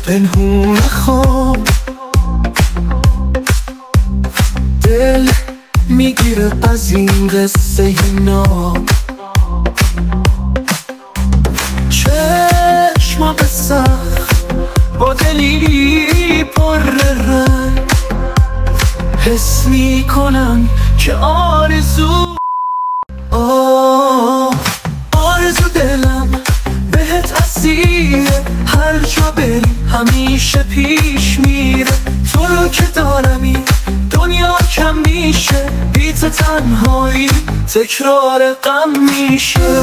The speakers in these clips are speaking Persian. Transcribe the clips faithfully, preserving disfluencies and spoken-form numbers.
پنهون خواب دل میگیره از این قصه ناب، چشما به سخت با دلی پر رنگ، حس میکنم که آرزو آه آرزو دلم بهت اسیره، هر جا بری همیشه پیش میره. تو رو که دارمی دنیا کم میشه، بی تو تنهایی تکرار غم میشه.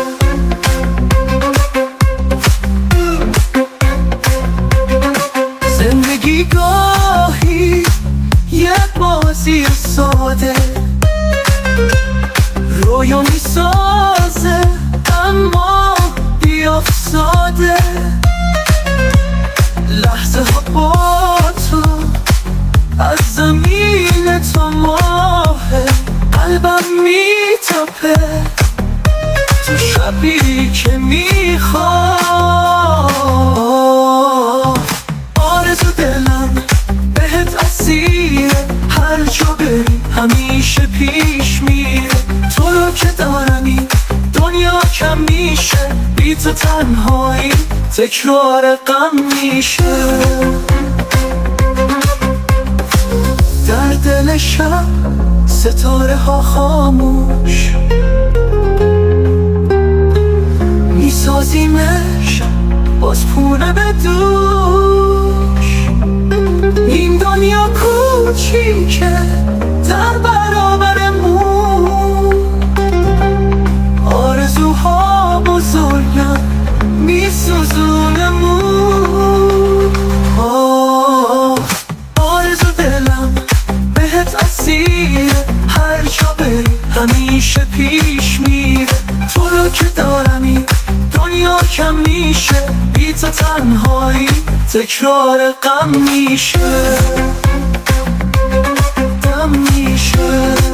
زندگی گاهی یه بازی ساده، رویا میسازه اما بی‌افساده. لحظه ها با تو از زمین تا ماهه، قلبم میتپه تو شبی که میخواد. آرزو دلم بهت اسیره، هر جا بری همیشه پیش میره. تو رو که دارمی دنیا کم میشه، بی تو تنهایی تکرار غم میشه. در دل شب ستاره ها خاموش، میسازیمش باز پونه به دوش. این دنیا کوچیکه در برابرمون، آرزوها بزرگن میسوزونمون. آه آرزو دلم بهت اسیره، هر جا بری همیشه پیش میره. تو رو که دارمی دنیا کم میشه، بی تو تنهایی تکرار غم میشه، غم میشه.